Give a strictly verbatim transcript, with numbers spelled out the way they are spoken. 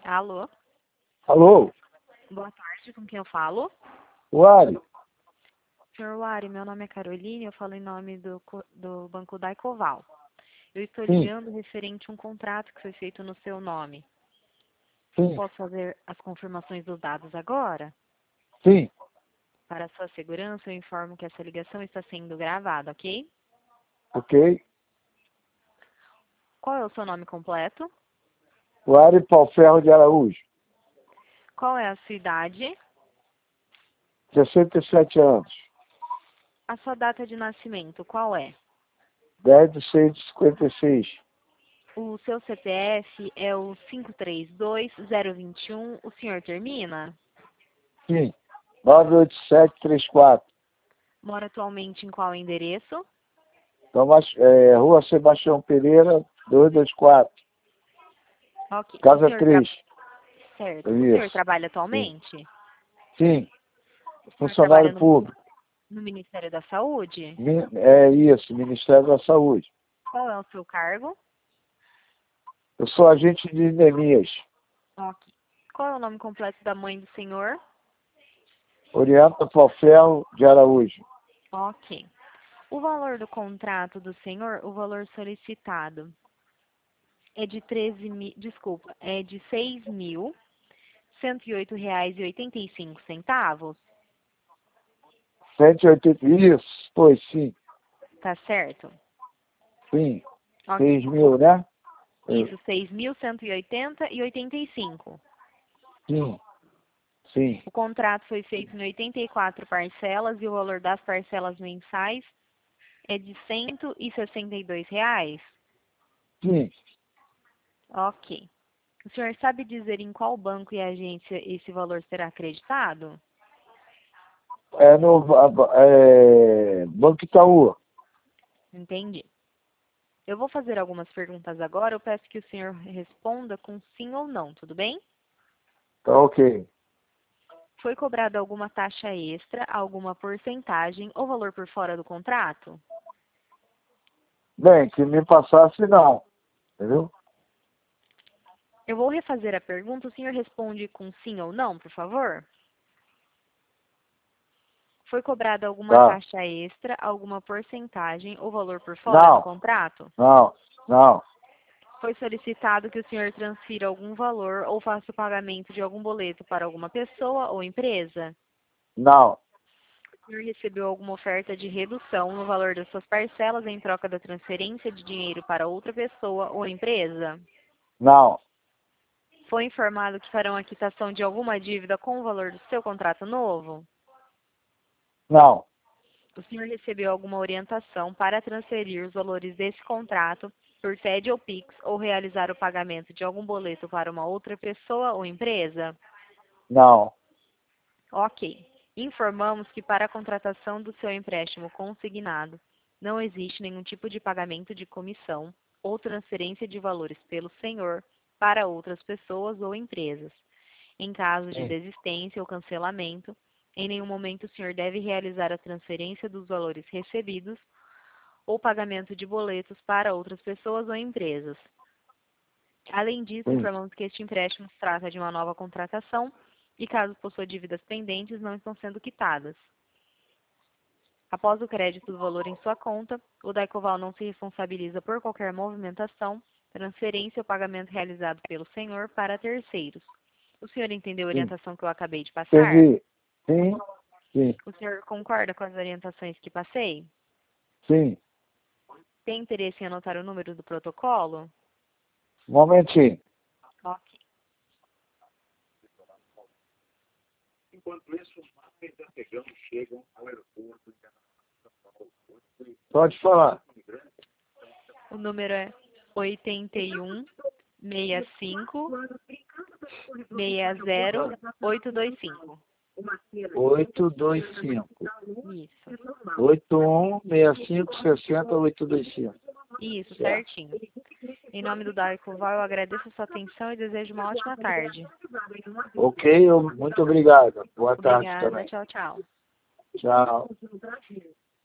Alô? Alô? Boa tarde, com quem eu falo? Uari? Senhor Wari, meu nome é Caroline, eu falo em nome do, co- do Banco Daicoval. Eu estou Sim, ligando referente a um contrato que foi feito no seu nome. sim, Posso fazer as confirmações dos dados agora? sim. Para sua segurança, eu informo que essa ligação está sendo gravada, ok? Ok. Qual é o seu nome completo? Uari Pauferro de Araújo. Qual é a sua idade? sessenta e sete anos. A sua data de nascimento, qual é? dez de seis de cinquenta e seis. O seu C P F é o cinco três dois zero dois um, o senhor termina? Sim. nove oito sete três quatro. Mora atualmente em qual endereço? Tomás, é, Rua Sebastião Pereira, duzentos e vinte e quatro. Ok. O Casa senhor tra... três. Certo. O senhor Isso. trabalha Sim. atualmente? Sim. O senhor trabalha Funcionário no, público. no Ministério da Saúde? Mi- É isso, Ministério da Saúde. Qual é o seu cargo? Eu sou agente de Neemias. Ok. Qual é o nome completo da mãe do senhor? Orienta Pauferro de Araújo. Ok. O valor do contrato do senhor, o valor solicitado, é de treze mil, desculpa, é de seis mil cento e oito reais e oitenta e cinco centavos, cento e oitenta. Isso, pois sim. tá certo? Sim. Ok. seis O- mil, né? É. Isso, seis mil cento e oitenta e oitenta e cinco. Sim. Sim. O contrato foi feito em oitenta e quatro parcelas e o valor das parcelas mensais é de cento e sessenta e dois reais. Sim. Ok. O senhor sabe dizer em qual banco e agência esse valor será acreditado? É no é, Banco Itaú. Entendi. Eu vou fazer algumas perguntas agora. Eu peço que o senhor responda com sim ou não, tudo bem? Tá ok. Foi cobrada alguma taxa extra, alguma porcentagem ou valor por fora do contrato? Bem, que me passasse não. Entendeu? Eu vou refazer a pergunta. O senhor responde com sim ou não, por favor? Foi cobrada alguma Tá. taxa extra, alguma porcentagem ou valor por fora do Não. contrato? Não. Não. Foi solicitado que o senhor transfira algum valor ou faça o pagamento de algum boleto para alguma pessoa ou empresa? Não. O senhor recebeu alguma oferta de redução no valor das suas parcelas em troca da transferência de dinheiro para outra pessoa ou empresa? Não. Foi informado que farão a quitação de alguma dívida com o valor do seu contrato novo? Não. O senhor recebeu alguma orientação para transferir os valores desse contrato por T E D ou Pix ou realizar o pagamento de algum boleto para uma outra pessoa ou empresa? Não. Ok. Informamos que para a contratação do seu empréstimo consignado, não existe nenhum tipo de pagamento de comissão ou transferência de valores pelo senhor para outras pessoas ou empresas. Em caso de Sim. desistência ou cancelamento, em nenhum momento o senhor deve realizar a transferência dos valores recebidos ou pagamento de boletos para outras pessoas ou empresas. Além disso, Sim. informamos que este empréstimo se trata de uma nova contratação e, caso possua dívidas pendentes, não estão sendo quitadas. Após o crédito do valor em sua conta, o Daicoval não se responsabiliza por qualquer movimentação, transferência ou pagamento realizado pelo senhor para terceiros. O senhor entendeu a Sim. orientação que eu acabei de passar? Entendi. Sim. Sim. O senhor concorda com as orientações que passei? Sim. Tem interesse em anotar o número do protocolo? Um momentinho. Ok. Pode falar. O número é oito um, seis cinco, seis zero, oito dois cinco. oito dois cinco. Isso. oito um seis cinco sessenta oito dois cinco. Isso, Certo. certinho. Em nome do Daicoval, eu agradeço a sua atenção e desejo uma ótima tarde. Ok, eu- muito obrigado. Boa tarde Obrigada. também. Tchau, tchau. Tchau.